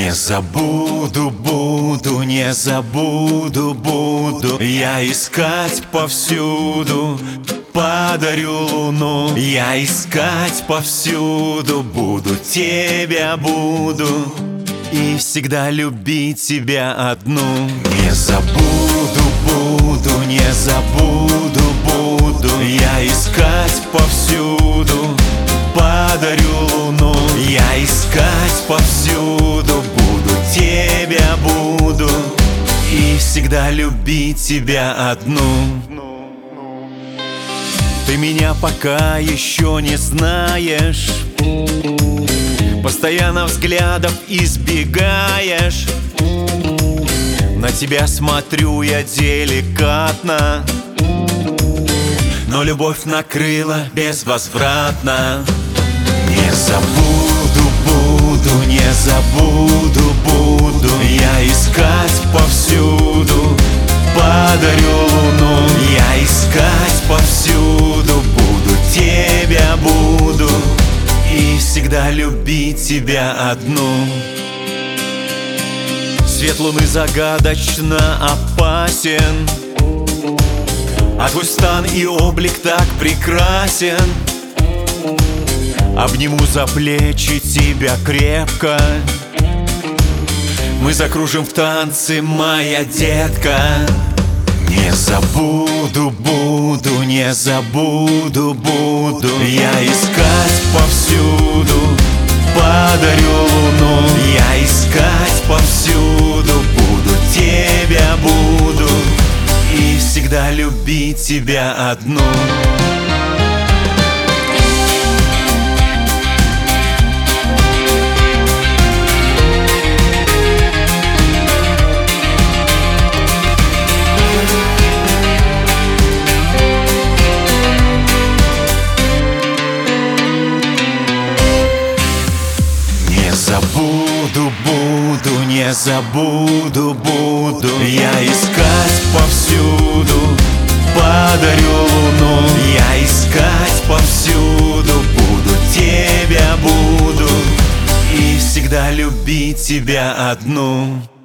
Не забуду, буду, не забуду, буду я искать повсюду, подарю луну. Я искать повсюду буду, тебя буду, и всегда любить тебя одну. Не забуду, буду, не забуду, буду я искать повсюду, подарю луну. Я искать повсюду буду, тебя буду, и всегда любить тебя одну. Ты меня пока еще не знаешь, постоянно взглядов избегаешь. На тебя смотрю я деликатно, но любовь накрыла безвозвратно. Не забуду, буду, не забуду, буду я искать повсюду, подарю луну. Я искать повсюду буду, тебя буду, и всегда любить тебя одну. Свет луны загадочно опасен, а твой стан и облик так прекрасен. Обниму за плечи тебя крепко, мы закружим в танце, моя детка. Не забуду, буду, не забуду, буду я искать повсюду, подарю луну. Я искать повсюду буду, тебя буду, и всегда любить тебя одну. Забуду, буду, не забуду, буду я искать повсюду, подарю луну. Я искать повсюду буду, тебя буду, и всегда любить тебя одну.